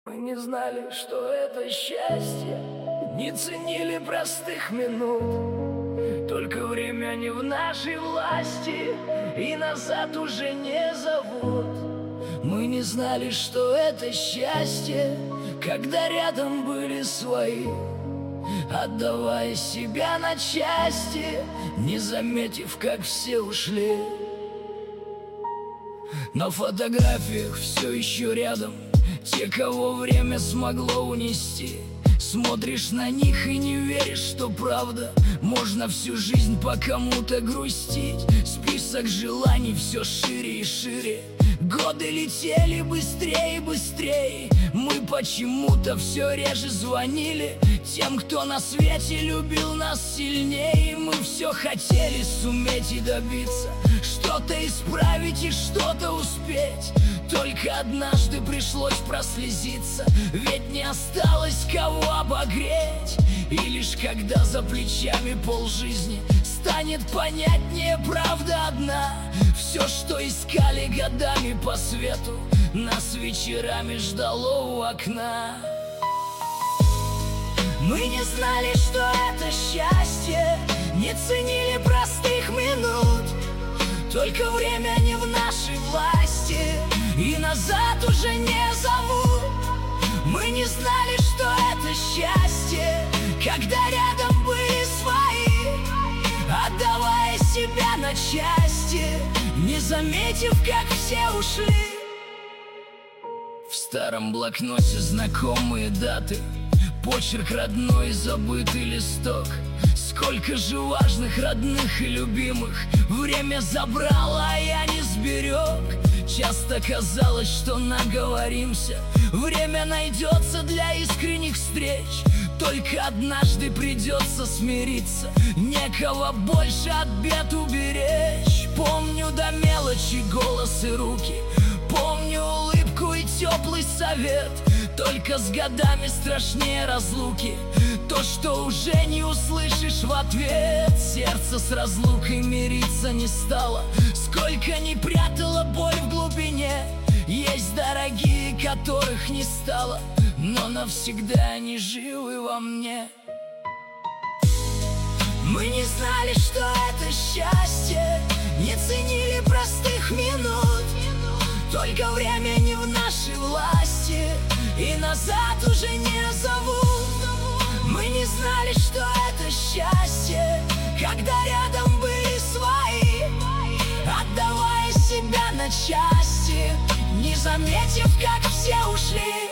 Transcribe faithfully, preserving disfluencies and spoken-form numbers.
Мы не знали, что это счастье, не ценили простых минут. Только время не в нашей власти, и назад уже не зовут. Мы не знали, что это счастье, когда рядом были свои, отдавая себя на части, не заметив, как все ушли. На фотографиях все еще рядом те, кого время смогло унести. Смотришь на них и не веришь, что правда можно всю жизнь по кому-то грустить. Список желаний все шире и шире, годы летели быстрее и быстрее. Мы почему-то все реже звонили тем, кто на свете любил нас сильнее. Мы все хотели суметь и добиться, что-то исправить и что-то успеть. Только однажды пришлось прослезиться, ведь не осталось кого обогреть. И лишь когда за плечами полжизни станет понятнее правда одна, все, что искали годами по свету, нас вечерами ждало у окна. Мы не знали, что это счастье, не ценили простых минут. Только время не в нашей власти, и назад уже не зовут. Мы не знали, что это счастье, когда рядом были свои, отдавая себя на части, не заметив, как все ушли. В старом блокноте знакомые даты, почерк родной и забытый листок. Сколько же важных, родных и любимых время забрало, а я не сберег. Часто казалось, что наговоримся, время найдется для искренних встреч. Только однажды придется смириться, некого больше от бед уберечь. Помню до мелочи голос и руки, помню улыбку и теплый совет. Только с годами страшнее разлуки, то, что уже не услышишь в ответ. Сердце с разлукой мириться не стало, сколько ни прятала боль в глубине. Есть дорогие, которых не стало, но навсегда они живы во мне. Мы не знали, что это счастье, не ценили простых минут. Только время не в нашей власти, и назад уже не зовут. Мы не знали, что это счастье, когда рядом были свои, отдавая себя на части, не заметив, как все ушли.